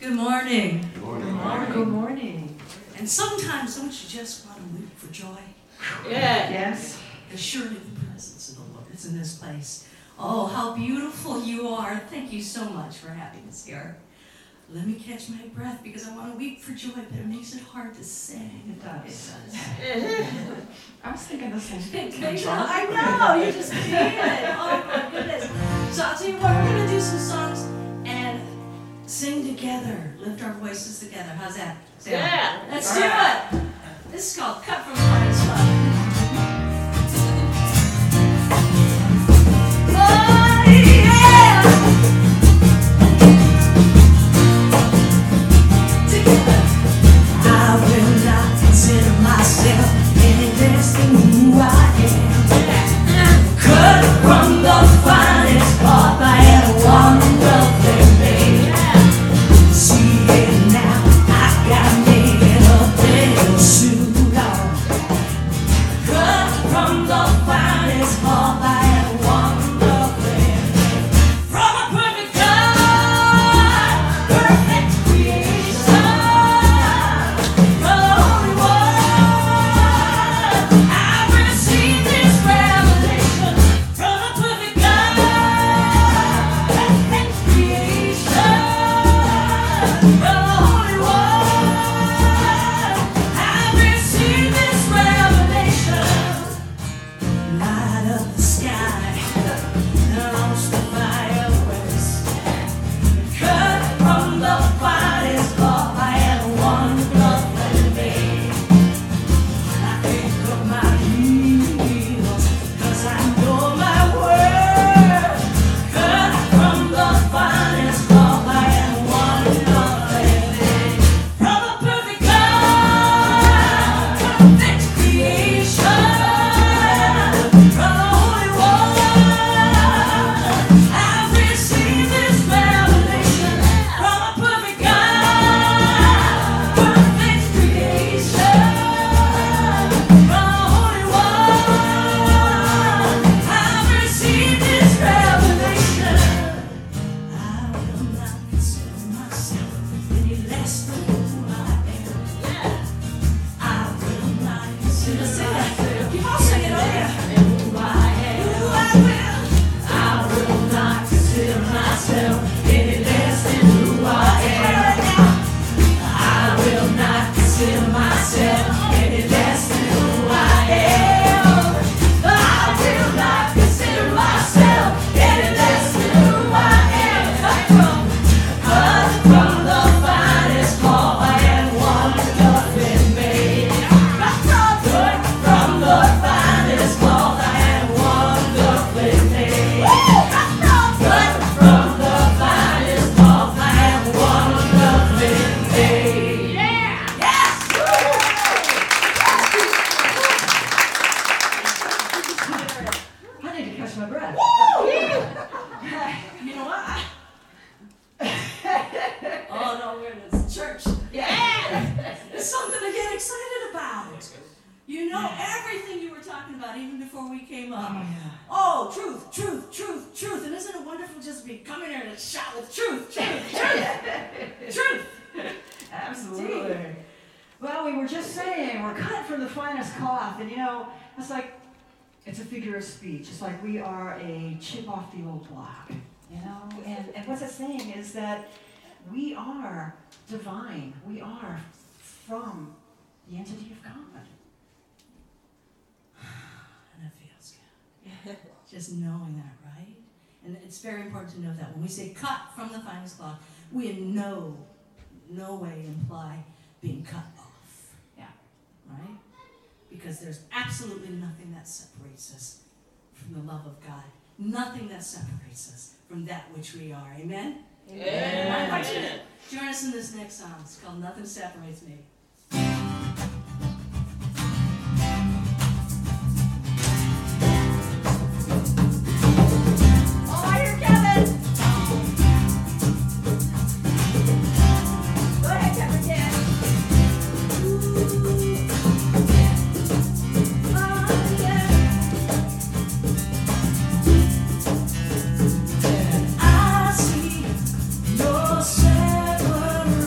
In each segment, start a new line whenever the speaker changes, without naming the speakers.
Good morning.
Good morning.
Good morning. Good morning.
And sometimes don't you just want to weep for joy?
Yeah. Yes.
There's surely the presence of the Lord is in this place. Oh, how beautiful you are. Thank you so much for having us here. Let me catch my breath because I want to weep for joy, but it makes it hard to sing.
It does.
It does.
I was thinking the same thing.
I know, you just feel it. Oh my goodness. So I'll tell you what, we're going to do some songs and sing together. Lift our voices together. How's that?
Yeah.
Let's do it. This is called Cut from Heart's Love. Oh, yeah! Together. I will not consider myself any less than who I am. Cut from the finest cloth I ever wonderfully made. See it now, I got me in a little suit on. Cut from the finest cloth I ever wonderfully made. From a perfect God, perfect creation, the Holy One. I received this revelation from a perfect God, perfect creation, the Holy One. I received this revelation. Light up the sky, lost the fireworks. Cut from the finest cloth I ever wonderfully made. I pick up my heels, 'cause I know my worth. Cut from the finest cloth I ever wonderfully made. From a perfect God, perfect creation, from the Holy One. I've received this revelation from a perfect God, perfect creation, from the Holy One. I've received this revelation. I will not consider myself any less than who I am. I will not consider myself. Keep on singing, oh yeah. Who I am. Who I will not consider myself any less than who I am. I will not consider myself any less than who I am. I will not consider myself any less than who I am. Cut from the finest cloth I have wonderfully made. Cut from the finest cloth I have wonderfully made. Cut from the finest cloth I have wonderfully made. Yes!
I need to catch my breath.
You know what? Oh no, we're in this church. Yeah! It's something to get excited about. You know everything you were talking about even before we came up.
Oh, yeah.
Oh, truth, truth, truth, truth. And isn't it wonderful just to be coming here and shout with truth, truth, truth, truth.
Absolutely. Well, we were just saying we're cut from the finest cloth, and you know, it's like it's a figure of speech. It's like we are a chip off the old block, you know. And what's it saying is that we are divine. We are from the entity of God.
And it feels good. Just knowing that, right? And it's very important to know that when we say cut from the finest cloth, we in no way imply being cut off.
Yeah.
Right? Because there's absolutely nothing that separates us from the love of God. Nothing that separates us from that which we are. Amen?
Amen.
And I invite you to join us in this next song. It's called Nothing Separates Me. Oh, I hear Kevin. Go ahead, Kevin. Yeah. Oh, yeah. I see your separate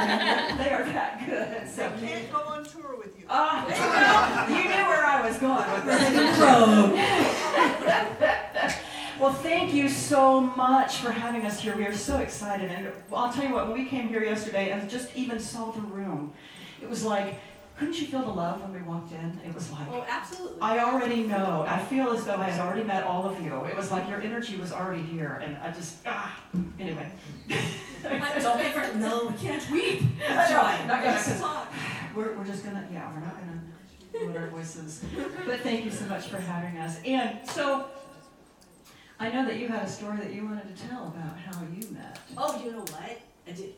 They are that good. So.
I can't go on tour with you.
You knew where I was going with this. Well, thank you so much for having us here. We are so excited. And I'll tell you what, when we came here yesterday and just even saw the room, it was like, couldn't you feel the love when we walked in? It was like,
Oh, absolutely.
I already know. I feel as though I had already met all of you. It was like your energy was already here. And I just, anyway.
Don't make her, no, we can't weep.
That's right. Not gonna-
Let's talk.
We're just gonna, we're not gonna lower our voices. But thank you so much for having us. And so, I know that you had a story that you wanted to tell about how you met.
Oh, you know what? I did.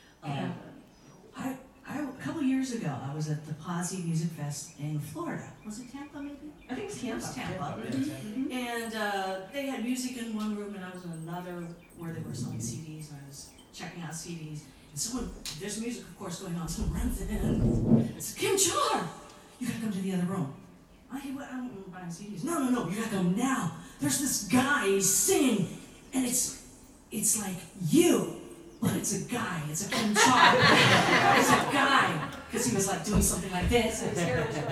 A couple years ago, I was at the Posse Music Fest in Florida. Was it Tampa, maybe?
I think it's
It was Tampa.
Mhm.
And they had music in one room, and I was in another where they were selling CDs, and I was checking out CDs. And someone, there's music, of course, going on. Someone runs in. It's Kim Char! You gotta come to the other room. I don't buy CDs. No, you gotta come now. There's this guy, he's singing, and it's like you. But it's a guy, it's a Kim Char. It's a guy. Because he was like doing something like this, and his hair was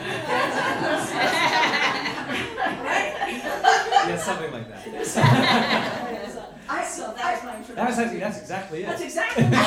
right?
Yeah, something like that.
So that was my introduction.
That's exactly it.
That's exactly
Can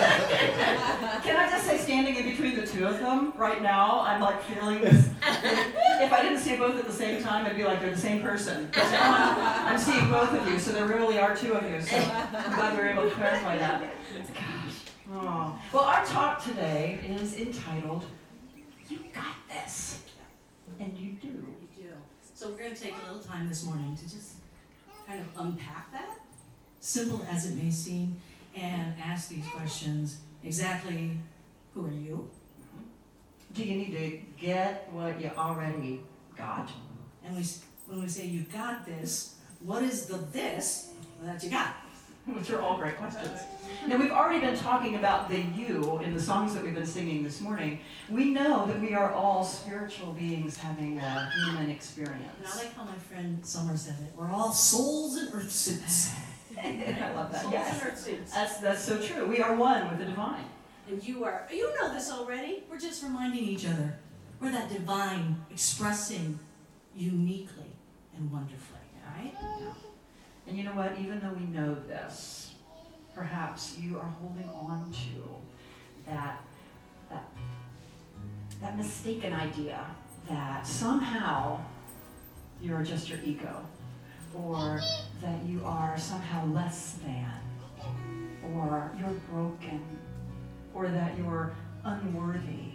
I just say, standing in between the two of them right now, I'm like feeling this. If I didn't see both at the same time, I'd be like they're the same person. But now I'm seeing both of you, so there really are two of you. So I'm glad we were able to clarify that. Gosh. Oh. Well, our talk today is entitled, You Got This. And you do.
We do. So we're going to take a little time this morning to just kind of unpack that, simple as it may seem, and ask these questions. Exactly, who are you?
Do you need to get what you already got?
And when we say you got this, what is the this that you got?
Which are all great questions. Now, we've already been talking about the you in the songs that we've been singing this morning. We know that we are all spiritual beings having a human experience.
And I like how my friend Summer said it. We're all souls in earth suits.
I love that.
Souls
Yes.
and earth suits.
That's so true. We are one with the divine.
And you know this already.
We're just reminding each other. We're that divine expressing uniquely and wonderfully, right?
And you know what? Even though we know this, perhaps you are holding on to that mistaken idea that somehow you're just your ego, or that you are somehow less than, or you're broken, or that you're unworthy.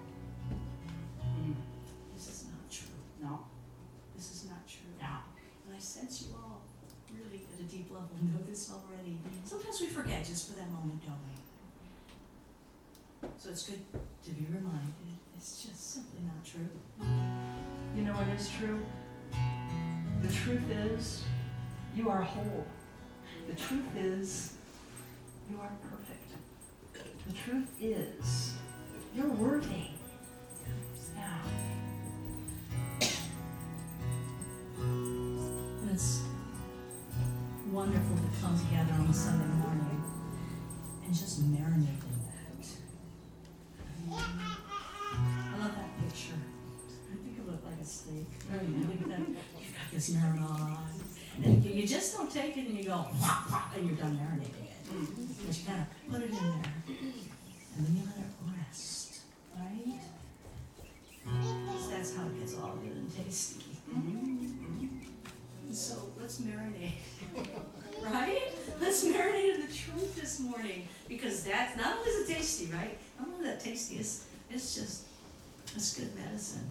This is not true.
No,
This is not true.
no.
And I sense you all really at a deep level know this already. Sometimes we forget just for that moment, don't we? So it's good to be reminded. It's just simply not true.
You know what is true? The truth is, you are whole. The truth is, you are perfect. The truth is, you're worthy. Yeah.
And it's wonderful to come together on a Sunday morning and just marinate in that. I love that picture. I think it looked like a steak. Look at that. You've got this marinade. And you just don't take it and you go, wah, wah, and you're done marinating it. But you kind of put it in there. And then you let it rest, right? Because that's how it gets all good and tasty. So let's marinate, right? Let's marinate in the truth this morning, because that's not only is it tasty, right? Not only that tasty, it's good medicine.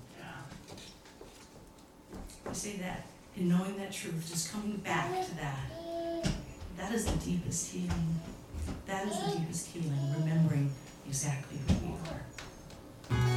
I say that in knowing that truth, just coming back to that. That is the deepest healing. That is the deepest healing. Remembering exactly who we are.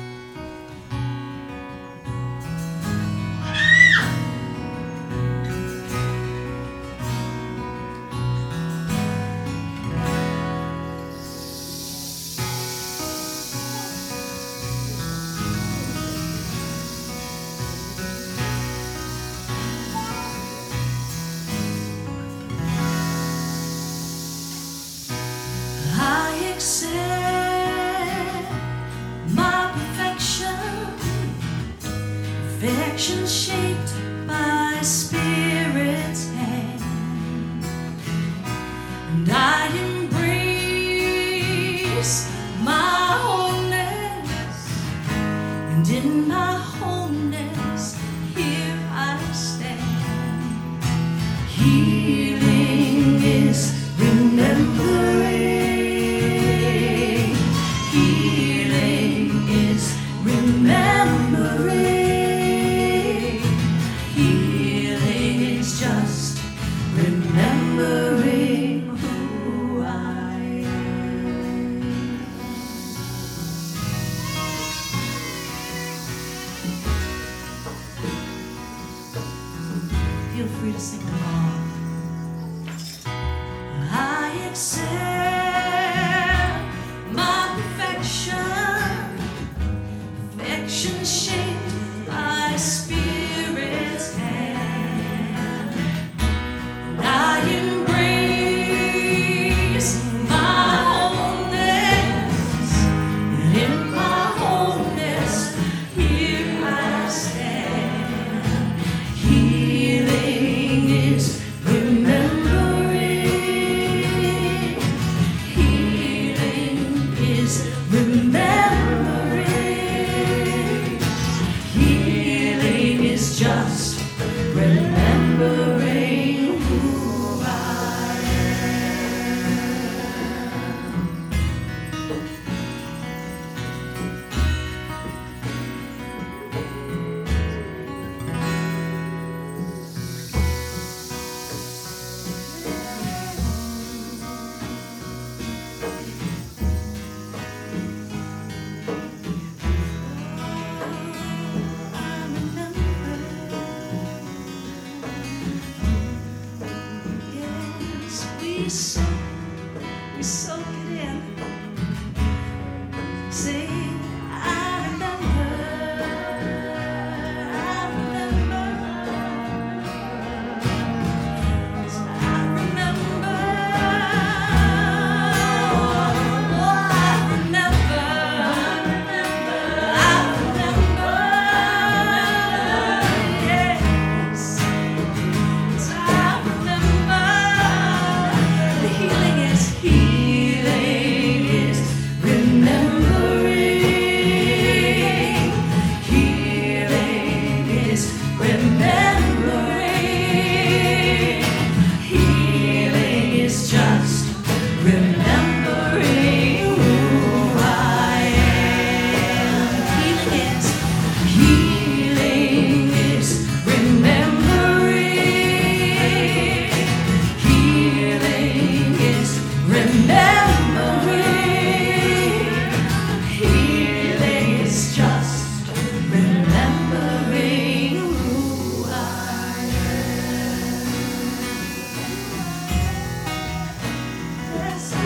I accept
In my homeness, here I stand. Healing is remembering. Healing is remembering. Healing is just remembering who I am. Feel free to sing along. I accept my perfection. Perfection shaped my spirit's hand. And I embrace my wholeness. And in my wholeness, here I stand. Healing is remembering. Healing is remembering. Healing is just remembering who I Yes, we soak it in. Say, I remember, I remember. I remember, yes. I remember. The healing is remembering. Healing is remembering. Healing is just remembering who I am. Healing is remembering. Healing is remembering. Healing is just remembering who I am. Yes, I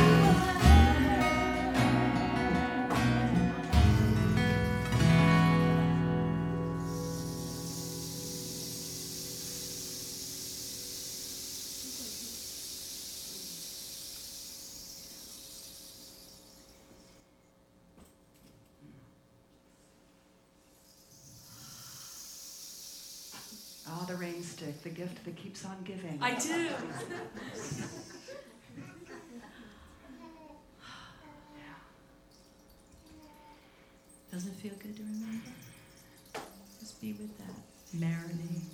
Ah, the rain stick, the gift that keeps on giving.
I do. Doesn't it feel good to remember? Just be with that. Marinate.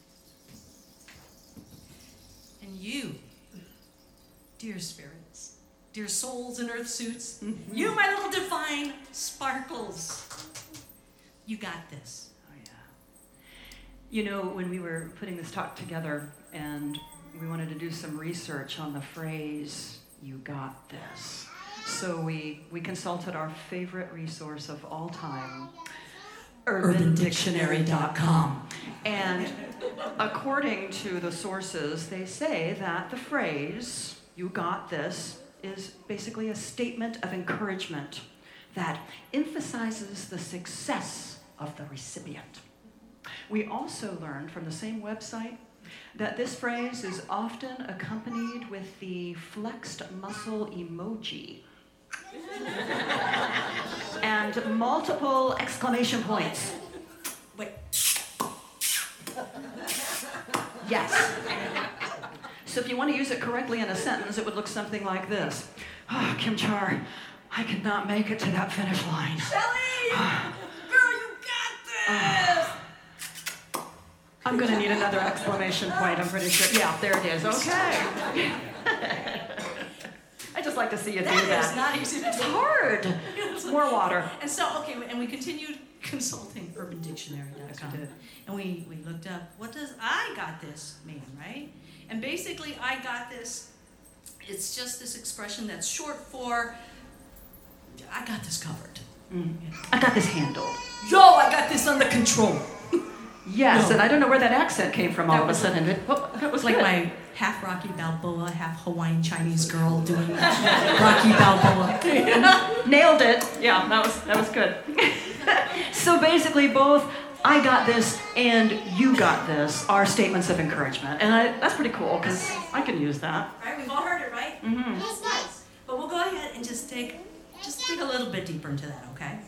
And you, dear spirits, dear souls in earth suits, you, my little divine sparkles, you got this.
Oh, yeah. You know, when we were putting this talk together and we wanted to do some research on the phrase, "you got this," so we consulted our favorite resource of all time, UrbanDictionary.com. And according to the sources, they say that the phrase, "you got this," is basically a statement of encouragement that emphasizes the success of the recipient. We also learned from the same website that this phrase is often accompanied with the flexed muscle emoji and multiple exclamation points.
Wait.
Yes. So if you want to use it correctly in a sentence, it would look something like this. Oh, Kim Char, I could not make it to that finish line.
Shelley! Girl, you got
I'm going to need another exclamation point, I'm pretty sure. Yeah, there it is. Okay. I just like to see you do
That
that.
is not easy to
It's
do.
hard. More water.
And so, okay, and we continued consulting UrbanDictionary.com.
Yes, we did.
And we looked up, what does I got this mean, right? And basically, I got this, it's just this expression that's short for, I got this covered.
I got this handled.
Yo, I got this under control.
Yes,
No.
and I don't know where that accent came from all of a sudden. That
It was like
good.
my half Rocky Balboa, half Hawaiian Chinese girl doing Rocky Balboa.
Nailed it. Yeah, that was good. So basically, both I got this and you got this are statements of encouragement, and that's pretty cool because I can use that.
Right, we've all heard it, right?
Mm-hmm.
That's nice. But we'll go ahead and just dig a little bit deeper into that, okay?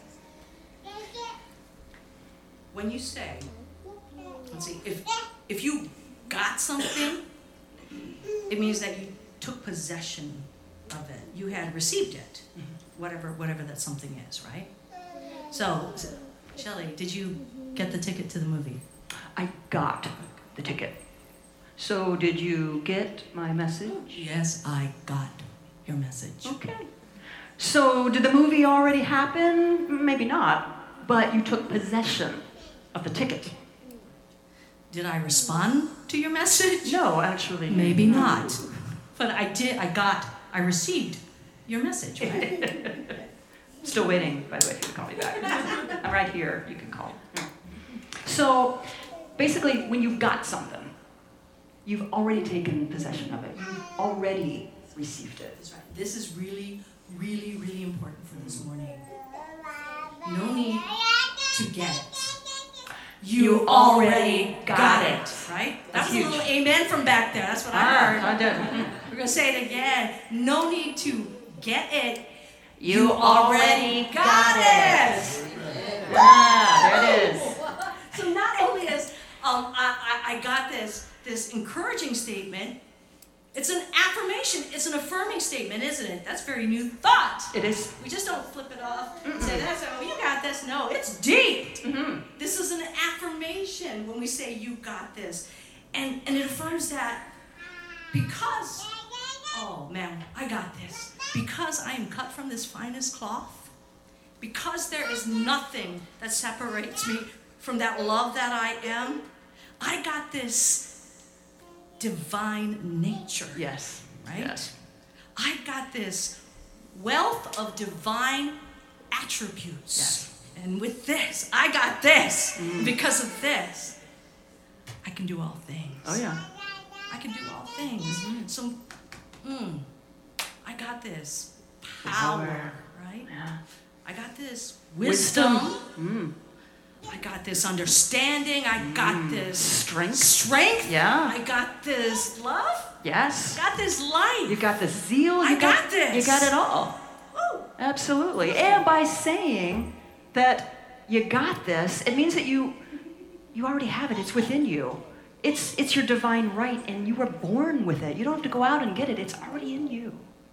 When you say, let's see, if you got something, it means that you took possession of it. You had received it, whatever that something is, right? So, Shelley, did you get the ticket to the movie?
I got the ticket. So did you get my message?
Yes, I got your message.
Okay. So did the movie already happen? Maybe not, but you took possession of the ticket.
Did I respond to your message?
No, actually.
Maybe not. But I received your message, right?
Still waiting, by the way, for you to call me back. I'm right here. You can call. So, basically, when you've got something, you've already taken possession of it. You've already received it.
That's right. This is really, really, really important for this morning. No need to get it. You already got it, right? That
That's
was
huge.
a little amen from back there. That's what I heard.
I did.
We're going to say it again. No need to get it.
You already
got it.
Ah, there it is.
So not only is I got this encouraging statement, it's an affirmation. It's an affirming statement, isn't it? That's very new thought.
It is.
We just don't flip it off and say, that's, oh, you got this. No, it's deep.
Mm-hmm.
This is an affirmation when we say you got this. And it affirms that because, oh man, I got this. Because I am cut from this finest cloth, because there is nothing that separates me from that love that I am, I got this divine nature.
Yes.
Right?
Yes.
I got this wealth of divine attributes.
Yes.
And with this, I got this. Because of this, I can do all things.
Oh, yeah.
I can do all things. So, I got this power, right?
Yeah.
I got this
Wisdom.
wisdom. I got this understanding. I got this strength.
Yeah.
I got this love.
Yes.
I got this life.
You got the zeal.
I
You
got this.
You got it all.
Woo.
Absolutely. And by saying that you got this, it means that you already have it. It's within you. It's your divine right, and you were born with it. You don't have to go out and get it. It's already in you.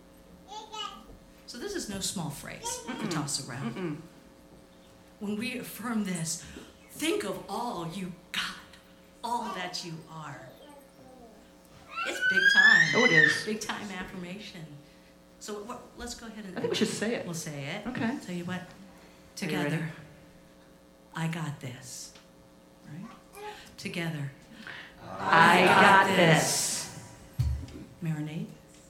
So this is no small phrase to toss around. When we affirm this, think of all you got, all that you are. It's big time.
Oh, it is.
Big time affirmation. So let's go ahead and
I think we should say it.
we'll say it.
Okay.
Tell you what,
you ready?
together, I got this. Right? Together,
I got this.
Marinade.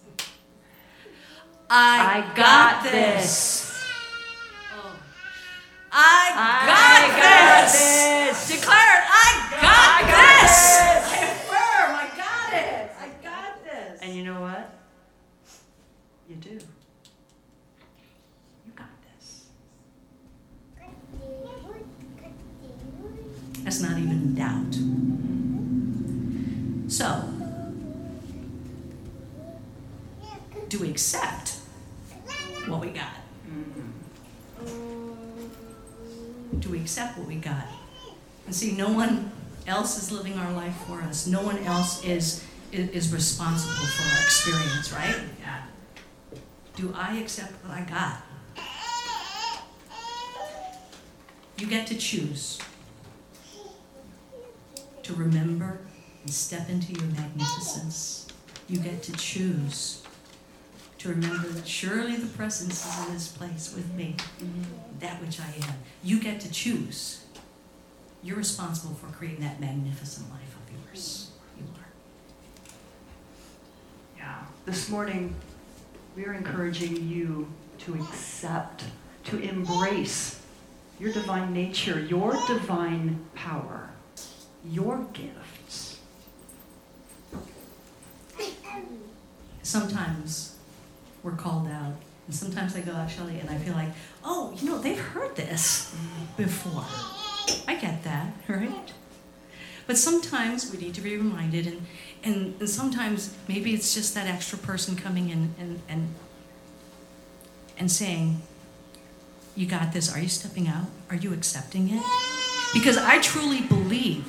I got this.
Oh. I got this. Declare it. I got this. I affirm. I got it. I got this.
And you know what? You do. You got this.
That's not even in doubt. So, do we accept what we got? Do we accept what we got? And see, no one else is living our life for us. No one else is responsible for our experience, right?
Yeah.
Do I accept what I got? You get to choose to remember and step into your magnificence. You get to choose to remember that surely the presence is in this place with me, that which I am. You get to choose. You're responsible for creating that magnificent life of yours. You are.
Yeah. This morning, we are encouraging you to accept, to embrace your divine nature, your divine power, your gifts.
Sometimes we're called out, and sometimes I go out, Shelley, and I feel like, oh, they've heard this before. I get that, right? But sometimes we need to be reminded, and sometimes maybe it's just that extra person coming in and saying, you got this. Are you stepping out? Are you accepting it? Because I truly believe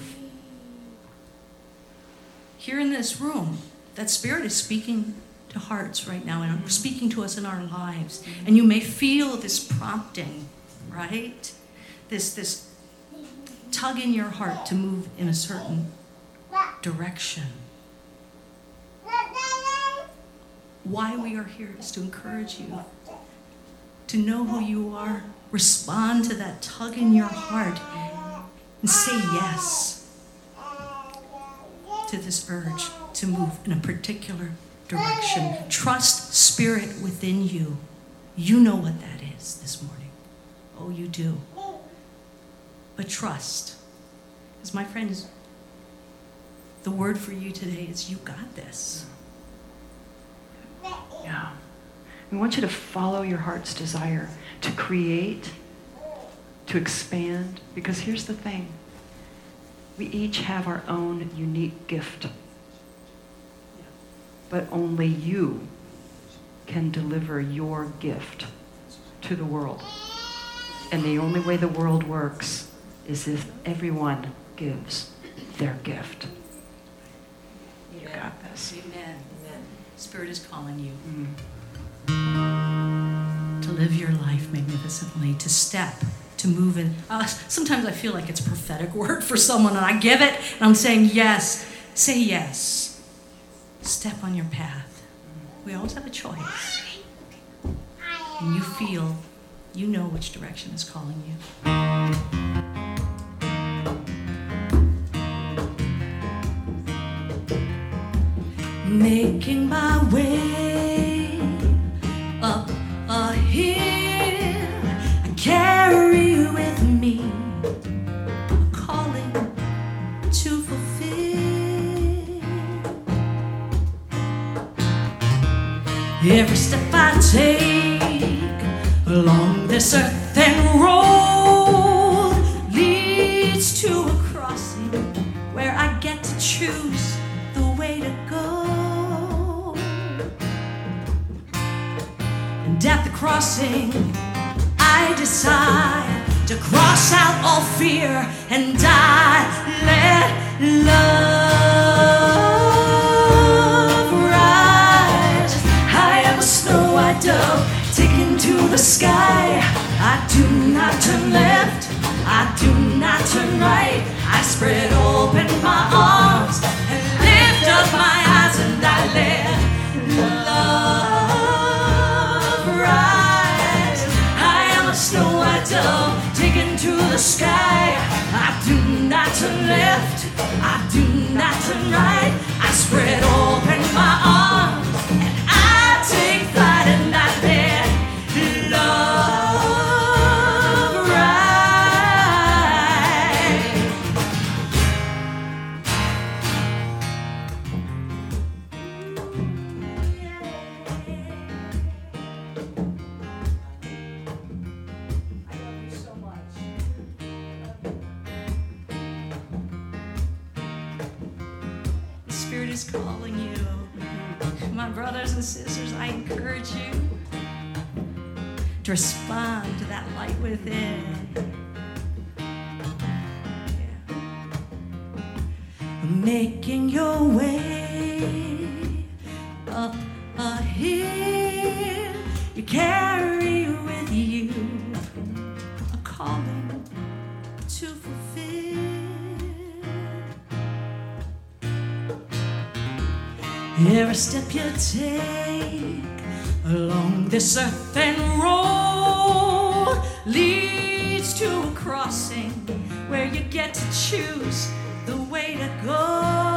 here in this room that Spirit is speaking to hearts right now and speaking to us in our lives. And you may feel this prompting, right? This tug in your heart to move in a certain direction. Why we are here is to encourage you to know who you are, respond to that tug in your heart, and say yes to this urge to move in a particular direction. Trust Spirit within you. You know what that is this morning. Oh, you do. But trust. Because my friends, the word for you today is you got this.
Yeah. We want you to follow your heart's desire to create, to expand, because here's the thing. We each have our own unique gift. But only you can deliver your gift to the world. And the only way the world works is if everyone gives their gift. You got this.
Amen. Spirit is calling you to live your life magnificently, to step, to move in. Sometimes I feel like it's a prophetic word for someone, and I give it, and I'm saying yes. Say yes. Step on your path. We always have a choice. And you feel, you know which direction is calling you. Making my way up a hill, I carry with me a calling to fulfill. Every step I take along this earthen road leads to a crossing where I get to choose the way to go. And at the crossing, I decide to cross out all fear and I let love rise. I am a snow-white dove taken to the sky. I do not turn left, I do not turn right. I spread open my arms and lift up my eyes and I let love rise. I am a snow-white dove taken to the sky. I do not turn left, I do not turn right. I spread open my arms and I take flight and I let love rise.
I love you so much.
The Spirit is calling you. My brothers and sisters, I encourage you to respond to that light within. Yeah. Making your way up a hill, you carry with you a calling to fulfill. Every step you take along this earthen road leads to a crossing where you get to choose the way to go.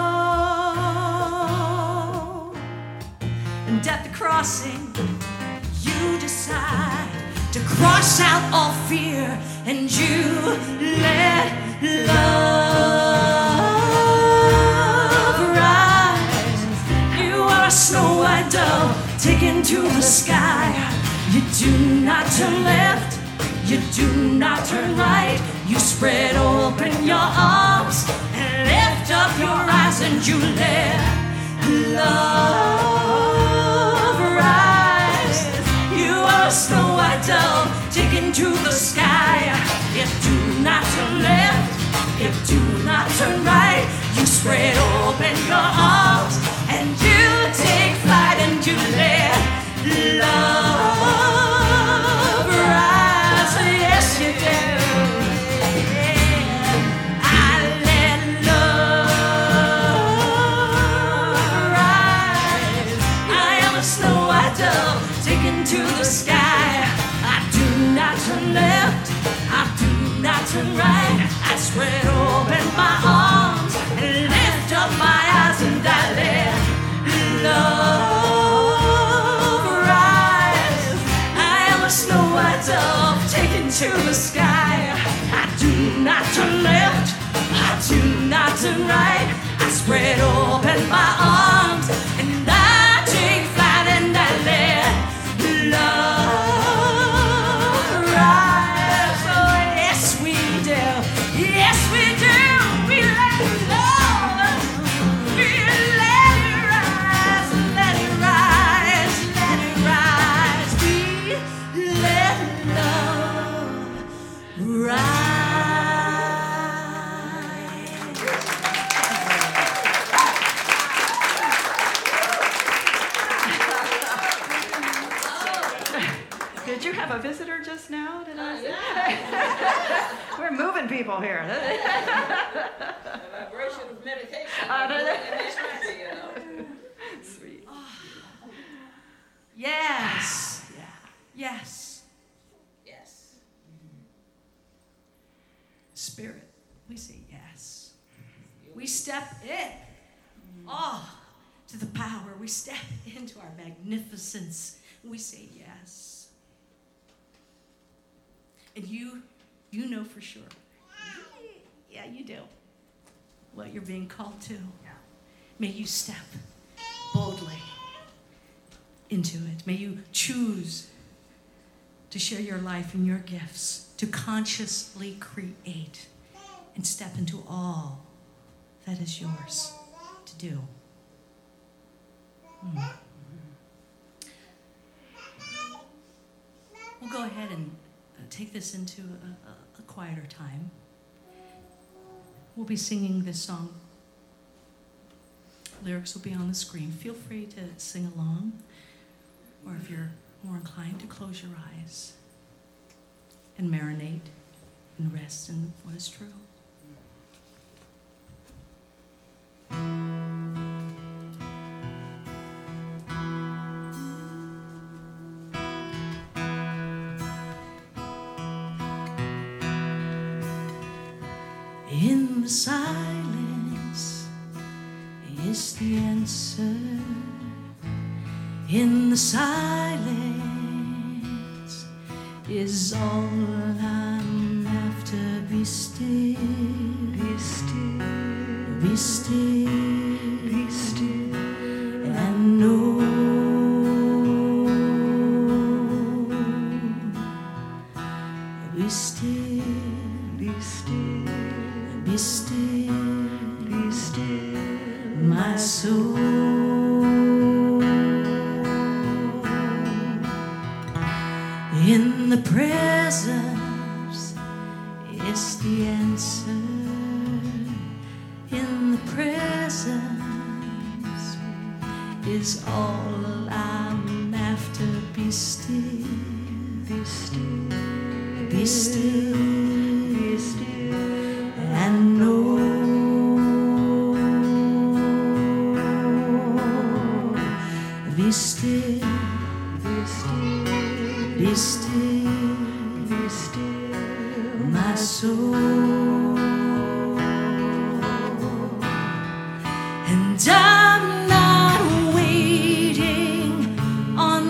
And at the crossing, you decide to cross out all fear and you let love rise. You are a snow white dove taken to the sky. You do not turn left, you do not turn right. You spread open your arms and lift up your eyes and you let love rise. You are a snow white dove taken to the sky. You do not turn left, you do not turn right. You spread open your arms and you take flight and you let love rise. Yes, you do. I let love rise. I am a snow white dove taken to the sky. I do not turn left, I do not turn right. I spread open my arms and lift up my eyes and I let love rise. I am a snow white dove taken to the sky. I do not turn left, I do not turn right. I spread open my arms and I take flight and I let love rise. Oh yes we do, yes we do. We let love, we let it rise, let it rise, let it rise. We let love rise.
Did you have a visitor just now? Did I say? We're moving people here.
Vibration of meditation.
Sweet.
Yes. Yes.
Yes.
Spirit, we say yes. We step in. To the power. We step into our magnificence. We say yes. And you know for sure. Yeah, you do. What you're being called to. May you step boldly into it. May you choose to share your life and your gifts, to consciously create and step into all that is yours to do. We'll go ahead and take this into a quieter time. We'll be singing this song. Lyrics will be on the screen. Feel free to sing along, or if you're more inclined to close your eyes and marinate and rest in what is true. In the silence is the answer. In the silence is all I'm after. Be still, be still, be still, be still, and know. Be still, be still, be still, be still, my soul. In the presence is the answer. In the presence is all I'm after. Be still, be still, be still, be still, and know.
soul. And I'm not waiting on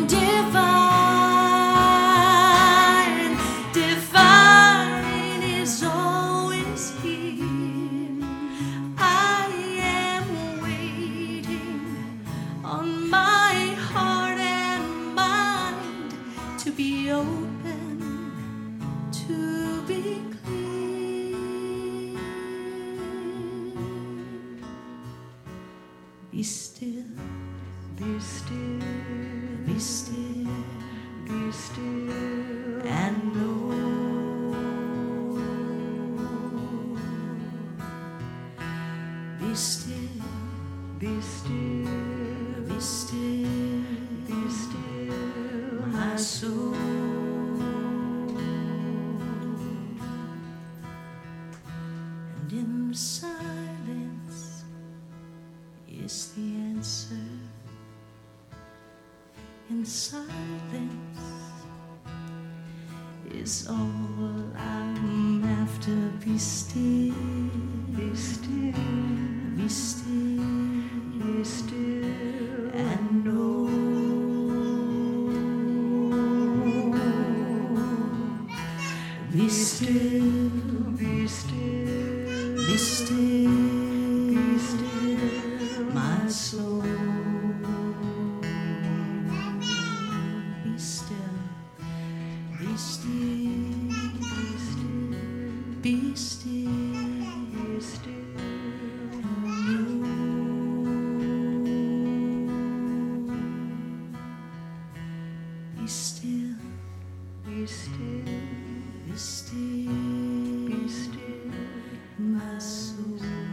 divine. Divine is always here. I am waiting on my heart and mind to be open, to be clean. Be still, be still, be still, be still, and know. Be still, be still, be still, be still, my soul. And in silence is the answer. In silence is all I'm after. Be still, be still, be still, be still, and know. Be still, be still, be still, be still, my soul. Be still, be still, be still, be still, be still, and know. Be still, be still, be still, be still, my soul.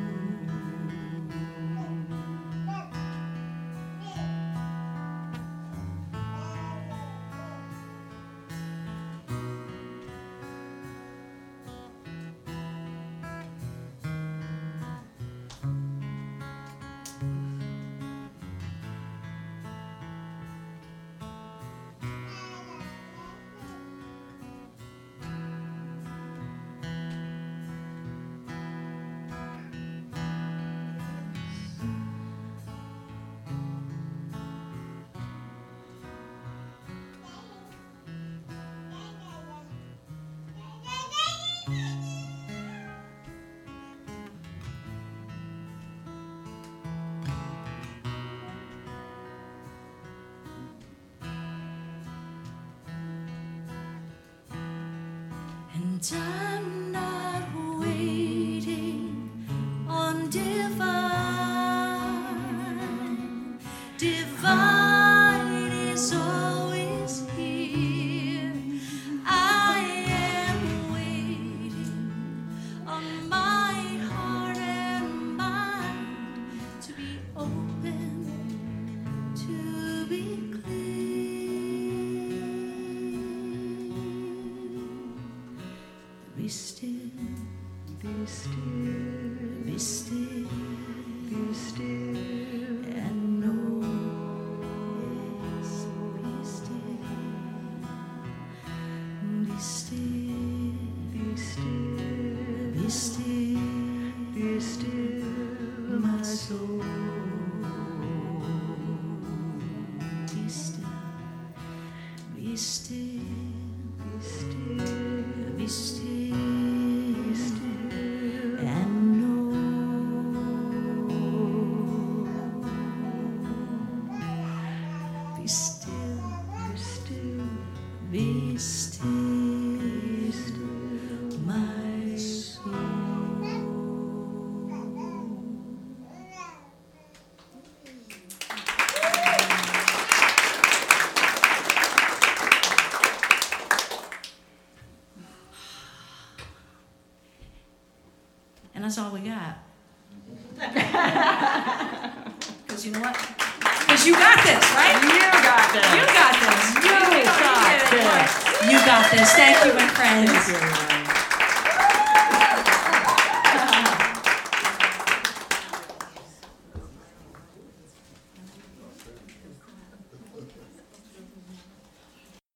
And I'm not waiting on divine. Divine is always here. I am waiting on my heart and mind to be open, to be clean. Be still, be still, be still, be still, and know. Yes, be still, be still, be still, be still, be still, my soul. Be still, be still, be still, be still. Be still, be still, my soul. And that's all we got. Because you know what? Because you got this, right?
You got this.
You got this.
You got this.
You got this. Thank you, my friends.
Thank you very much.